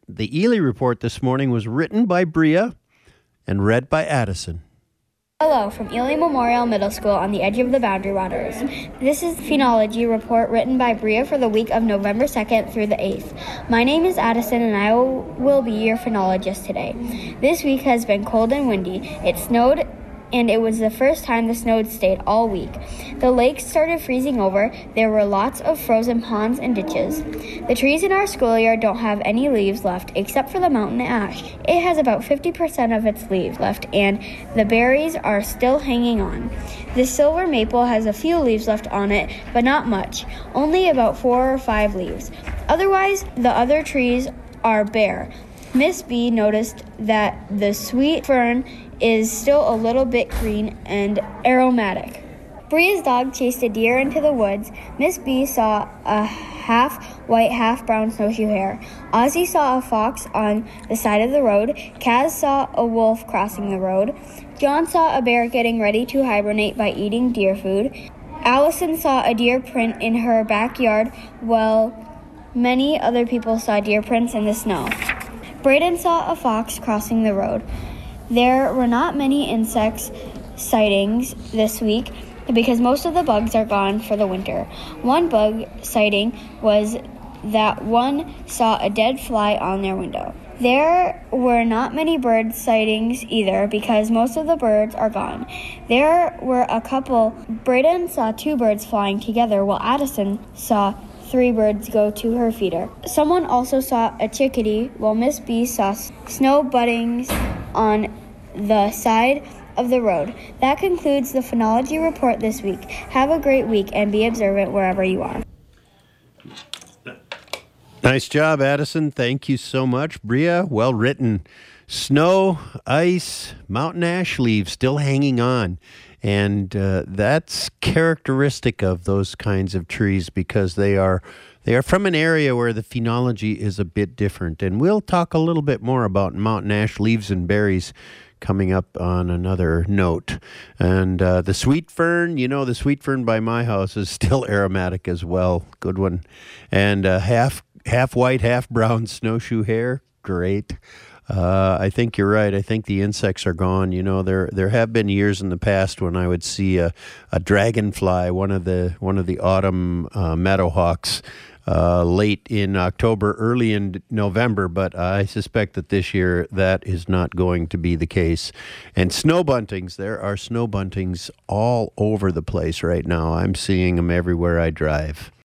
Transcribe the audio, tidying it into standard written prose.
The Ely Report this morning was written by Bria and read by Addison. Hello from Ely Memorial Middle School on the edge of the Boundary Waters. This is the Phenology Report written by Bria for the week of November 2nd through the 8th. My name is Addison and I will be your phenologist today. This week has been cold and windy. It snowed and it was the first time the snow stayed all week. The lakes started freezing over. There were lots of frozen ponds and ditches. The trees in our schoolyard don't have any leaves left except for the mountain ash. It has about 50% of its leaves left and the berries are still hanging on. The silver maple has a few leaves left on it, but not much, only about 4 or 5 leaves. Otherwise, the other trees are bare. Miss B noticed that the sweet fern is still a little bit green and aromatic. Bria's dog chased a deer into the woods. Miss B saw a half-white, half-brown snowshoe hare. Ozzy saw a fox on the side of the road. Kaz saw a wolf crossing the road. John saw a bear getting ready to hibernate by eating deer food. Allison saw a deer print in her backyard, while many other people saw deer prints in the snow. Braden saw a fox crossing the road. There were not many insect sightings this week because most of the bugs are gone for the winter. One bug sighting was that one saw a dead fly on their window. There were not many bird sightings either because most of the birds are gone. There were a couple. Braden saw 2 birds flying together while Addison saw 3 birds go to her feeder. Someone also saw a chickadee while Miss B saw snow buddings on the side of the road. That concludes the Phenology Report this week. Have a great week and be observant wherever you are. Nice job, Addison. Thank you so much. Bria, well written. Snow, ice, mountain ash leaves still hanging on. And that's characteristic of those kinds of trees because they are from an area where the phenology is a bit different. And we'll talk a little bit more about mountain ash leaves and berries coming up on another note. And the sweet fern, the sweet fern by my house is still aromatic as well. Good one. And half white, half brown snowshoe hare, great. I think you're right. I think the insects are gone. There have been years in the past when I would see a dragonfly, one of the autumn meadowhawks, late in October, early in November, but I suspect that this year that is not going to be the case. And snow buntings, there are snow buntings all over the place right now. I'm seeing them everywhere I drive.